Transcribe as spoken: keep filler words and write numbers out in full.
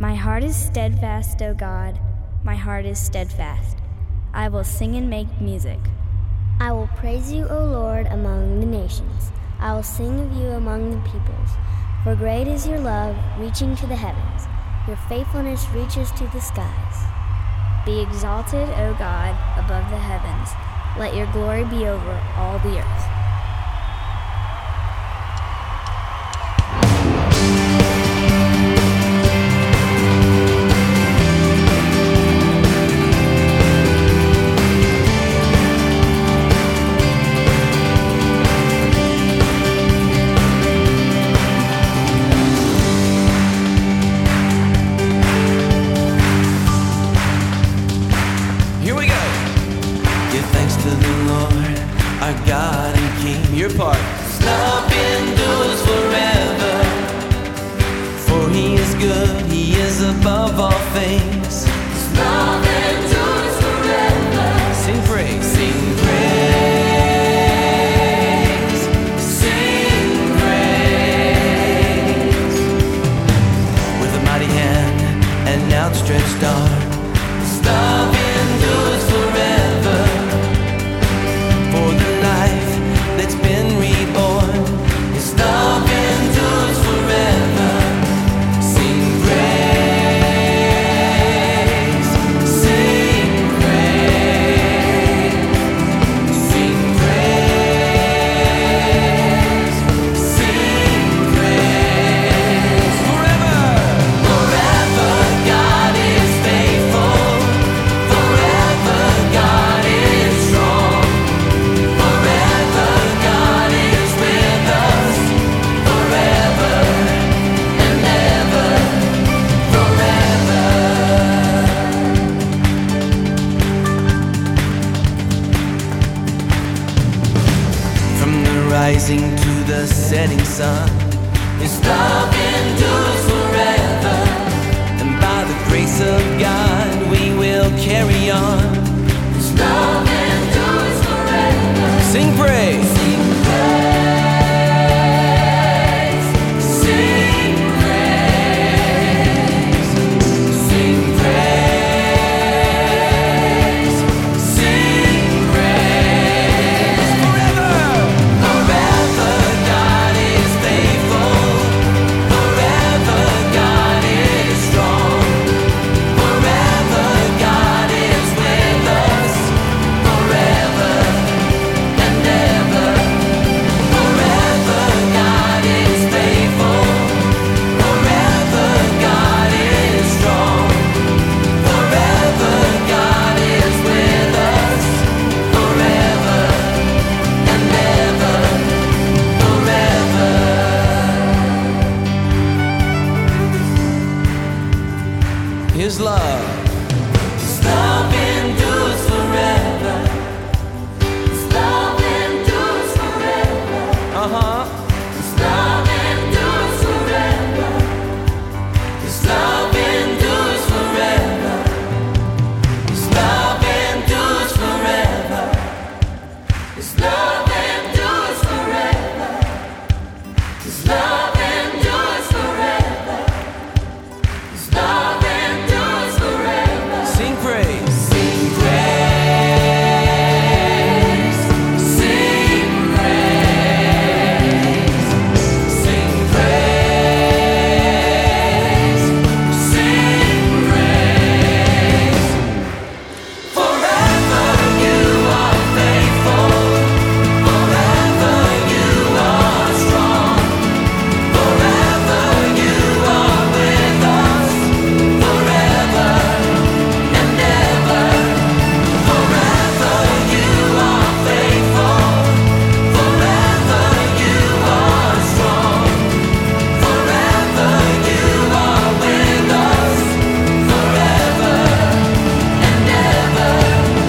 My heart is steadfast, O God, my heart is steadfast. I will sing and make music. I will praise you, O Lord, among the nations. I will sing of you among the peoples. For great is your love, reaching to the heavens. Your faithfulness reaches to the skies. Be exalted, O God, above the heavens. Let your glory be over all the earth. Our God and King, your part. His love endures forever, for He is good, He is above all things. His love endures forever. Sing praise, sing praise, sing praise. With a mighty hand and outstretched arm, His love endures forever. That's been reborn, His love endures forever. Sing praise, sing praise, sing praise, sing praise. Forever, forever God is faithful, forever God is strong, forever God is with us, forever and ever, forever. From the rising to the setting sun, His love endures forever. And by the grace of God we will carry on. His love endures forever. Sing praise.